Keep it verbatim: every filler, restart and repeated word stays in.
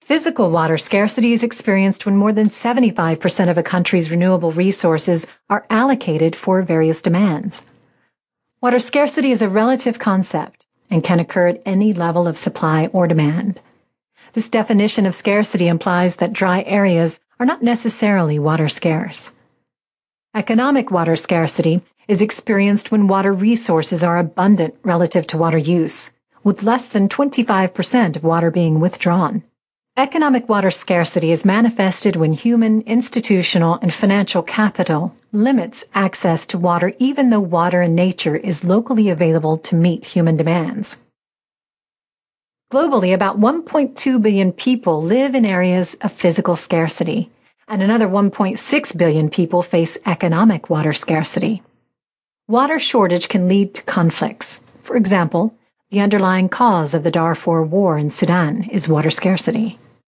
Physical water scarcity is experienced when more than seventy-five percent of a country's renewable resources are allocated for various demands. Water scarcity is a relative concept and can occur at any level of supply or demand. This definition of scarcity implies that dry areas are not necessarily water scarce. Economic water scarcity is experienced when water resources are abundant relative to water use, with less than twenty-five percent of water being withdrawn. Economic water scarcity is manifested when human, institutional, and financial capital limits access to water even though water in nature is locally available to meet human demands. Globally, about one point two billion people live in areas of physical scarcity, and another one point six billion people face economic water scarcity. Water shortage can lead to conflicts. For example, the underlying cause of the Darfur War in Sudan is water scarcity.